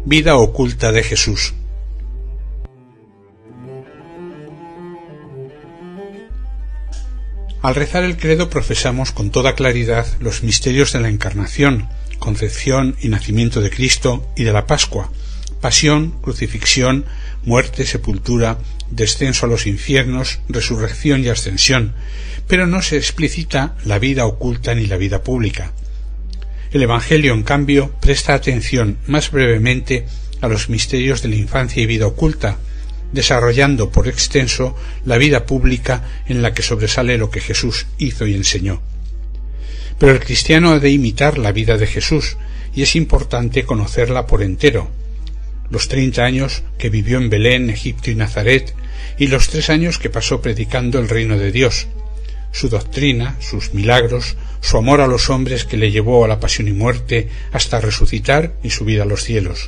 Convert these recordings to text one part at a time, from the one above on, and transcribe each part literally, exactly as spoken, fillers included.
Vida oculta de Jesús. Al rezar el credo profesamos con toda claridad los misterios de la Encarnación, concepción y nacimiento de Cristo y de la Pascua, pasión, crucifixión, muerte, sepultura, descenso a los infiernos, resurrección y ascensión, pero no se explicita la vida oculta ni la vida pública. El Evangelio, en cambio, presta atención más brevemente a los misterios de la infancia y vida oculta, desarrollando por extenso la vida pública en la que sobresale lo que Jesús hizo y enseñó. Pero el cristiano ha de imitar la vida de Jesús, y es importante conocerla por entero. Los treinta años que vivió en Belén, Egipto y Nazaret, y los tres años que pasó predicando el reino de Dios, su doctrina, sus milagros, su amor a los hombres que le llevó a la pasión y muerte hasta resucitar y subir a los cielos.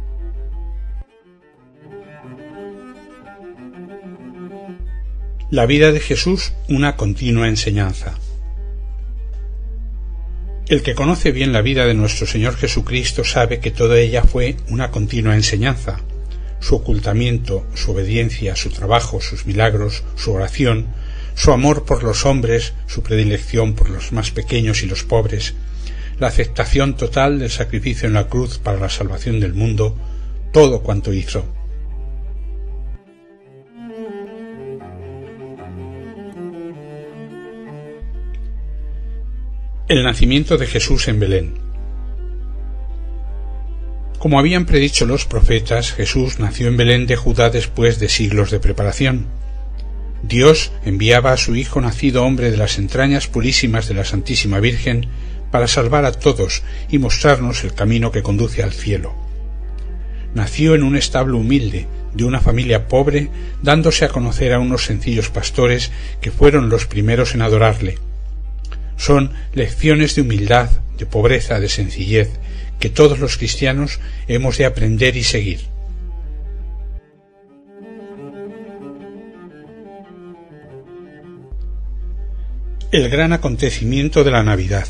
La vida de Jesús, una continua enseñanza. El que conoce bien la vida de nuestro Señor Jesucristo sabe que toda ella fue una continua enseñanza. Su ocultamiento, su obediencia, su trabajo, sus milagros, su oración, su amor por los hombres, su predilección por los más pequeños y los pobres, la aceptación total del sacrificio en la cruz para la salvación del mundo, todo cuanto hizo. El nacimiento de Jesús en Belén. Como habían predicho los profetas, Jesús nació en Belén de Judá después de siglos de preparación. Dios enviaba a su Hijo nacido hombre de las entrañas purísimas de la Santísima Virgen para salvar a todos y mostrarnos el camino que conduce al cielo. Nació en un establo humilde, de una familia pobre, dándose a conocer a unos sencillos pastores que fueron los primeros en adorarle. Son lecciones de humildad, de pobreza, de sencillez, que todos los cristianos hemos de aprender y seguir. El gran acontecimiento de la Navidad.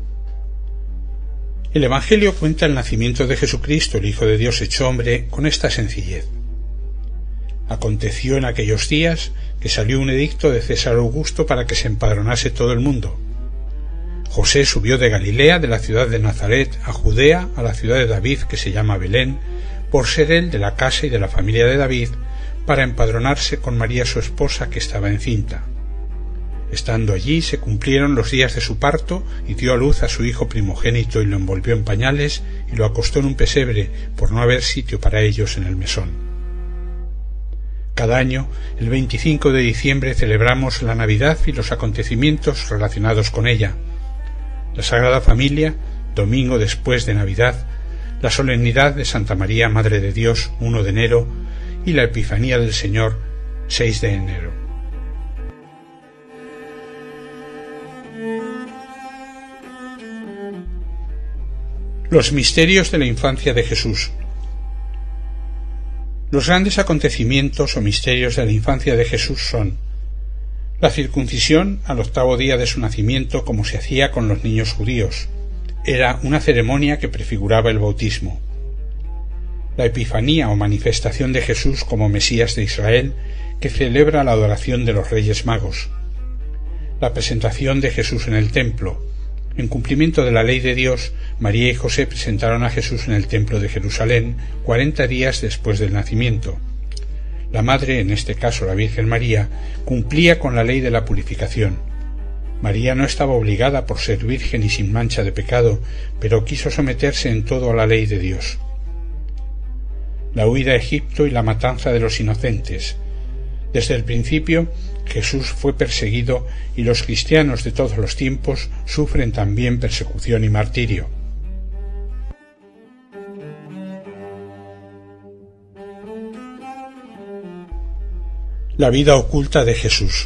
El Evangelio cuenta el nacimiento de Jesucristo, el Hijo de Dios hecho hombre, con esta sencillez. Aconteció en aquellos días que salió un edicto de César Augusto para que se empadronase todo el mundo. José subió de Galilea, de la ciudad de Nazaret, a Judea, a la ciudad de David, que se llama Belén, por ser él de la casa y de la familia de David, para empadronarse con María su esposa, que estaba encinta. Estando allí se cumplieron los días de su parto, y dio a luz a su hijo primogénito y lo envolvió en pañales y lo acostó en un pesebre, por no haber sitio para ellos en el mesón. Cada año, el veinticinco de diciembre, celebramos la Navidad y los acontecimientos relacionados con ella. La Sagrada Familia, domingo después de Navidad, la solemnidad de Santa María, Madre de Dios, primero de enero, y la Epifanía del Señor, seis de enero. Los misterios de la infancia de Jesús. Los grandes acontecimientos o misterios de la infancia de Jesús son la circuncisión al octavo día de su nacimiento, como se hacía con los niños judíos. Era una ceremonia que prefiguraba el bautismo. La Epifanía o manifestación de Jesús como Mesías de Israel, que celebra la adoración de los Reyes Magos. La presentación de Jesús en el templo. En cumplimiento de la ley de Dios, María y José presentaron a Jesús en el templo de Jerusalén cuarenta días después del nacimiento. La madre, en este caso la Virgen María, cumplía con la ley de la purificación. María no estaba obligada por ser virgen y sin mancha de pecado, pero quiso someterse en todo a la ley de Dios. La huida a Egipto y la matanza de los inocentes. Desde el principio, Jesús fue perseguido y los cristianos de todos los tiempos sufren también persecución y martirio. La vida oculta de Jesús.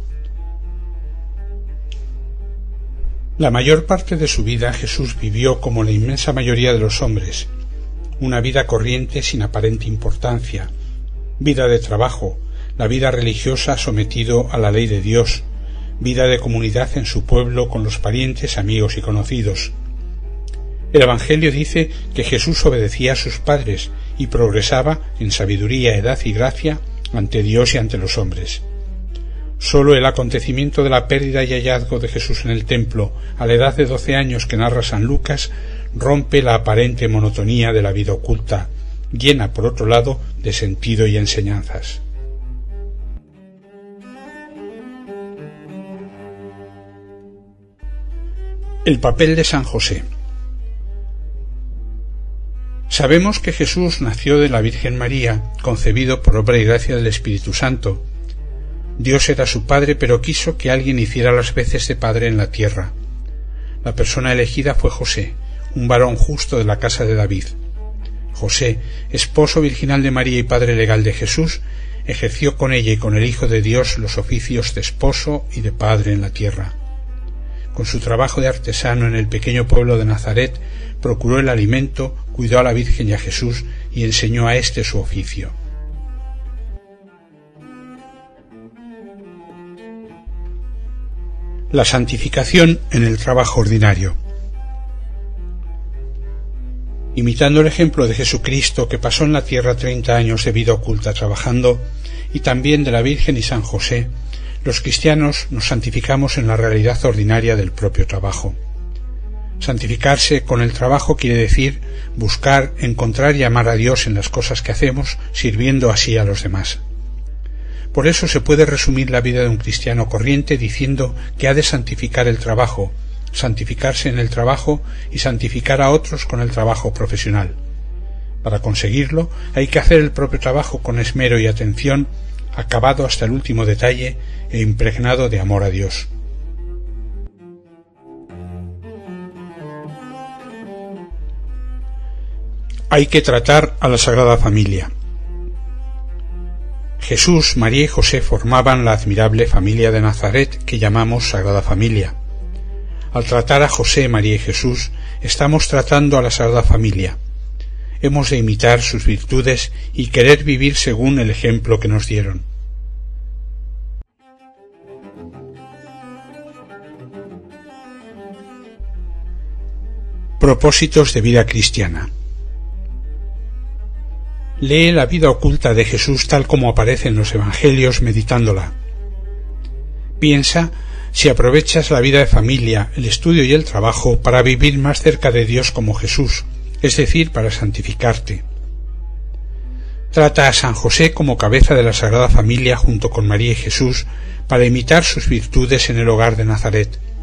La mayor parte de su vida Jesús vivió como la inmensa mayoría de los hombres, una vida corriente sin aparente importancia, vida de trabajo, la vida religiosa sometido a la ley de Dios, vida de comunidad en su pueblo con los parientes, amigos y conocidos. El Evangelio dice que Jesús obedecía a sus padres y progresaba en sabiduría, edad y gracia ante Dios y ante los hombres. Sólo el acontecimiento de la pérdida y hallazgo de Jesús en el templo a la edad de doce años que narra San Lucas rompe la aparente monotonía de la vida oculta, llena por otro lado de sentido y enseñanzas. El papel de San José. Sabemos que Jesús nació de la Virgen María, concebido por obra y gracia del Espíritu Santo. Dios era su Padre, pero quiso que alguien hiciera las veces de Padre en la tierra. La persona elegida fue José, un varón justo de la casa de David. José, esposo virginal de María y padre legal de Jesús, ejerció con ella y con el Hijo de Dios los oficios de esposo y de padre en la tierra. Con su trabajo de artesano en el pequeño pueblo de Nazaret, procuró el alimento, cuidó a la Virgen y a Jesús y enseñó a éste su oficio. La santificación en el trabajo ordinario. Imitando el ejemplo de Jesucristo, que pasó en la tierra treinta años de vida oculta trabajando, y también de la Virgen y San José, los cristianos nos santificamos en la realidad ordinaria del propio trabajo. Santificarse con el trabajo quiere decir buscar, encontrar y amar a Dios en las cosas que hacemos, sirviendo así a los demás. Por eso se puede resumir la vida de un cristiano corriente diciendo que ha de santificar el trabajo, santificarse en el trabajo y santificar a otros con el trabajo profesional. Para conseguirlo hay que hacer el propio trabajo con esmero y atención, acabado hasta el último detalle e impregnado de amor a Dios. Hay que tratar a la Sagrada Familia. Jesús, María y José formaban la admirable familia de Nazaret que llamamos Sagrada Familia. Al tratar a José, María y Jesús, estamos tratando a la Sagrada Familia. Hemos de imitar sus virtudes y querer vivir según el ejemplo que nos dieron. Propósitos de vida cristiana. Lee la vida oculta de Jesús tal como aparece en los Evangelios meditándola. Piensa si aprovechas la vida de familia, el estudio y el trabajo para vivir más cerca de Dios como Jesús, es decir, para santificarte. Trata a San José como cabeza de la Sagrada Familia junto con María y Jesús para imitar sus virtudes en el hogar de Nazaret.